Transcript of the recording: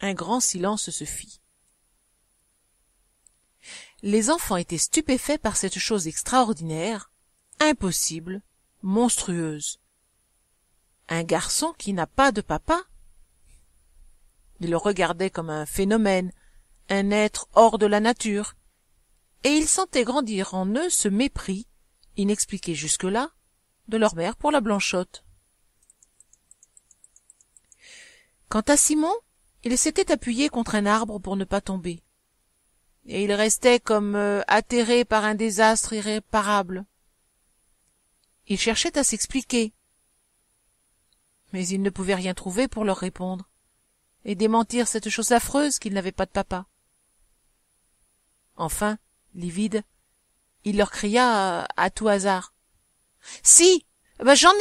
Un grand silence se fit. Les enfants étaient stupéfaits par cette chose extraordinaire, impossible, monstrueuse. Un garçon qui n'a pas de papa? Ils le regardaient comme un phénomène, un être hors de la nature, et ils sentaient grandir en eux ce mépris, inexpliqué jusque-là, de leur mère pour la blanchotte. Quant à Simon, il s'était appuyé contre un arbre pour ne pas tomber, et il restait comme atterré par un désastre irréparable. Il cherchait à s'expliquer, mais il ne pouvait rien trouver pour leur répondre, et démentir cette chose affreuse qu'il n'avait pas de papa. Enfin, livide, il leur cria à tout hasard. « Si, j'en ai un !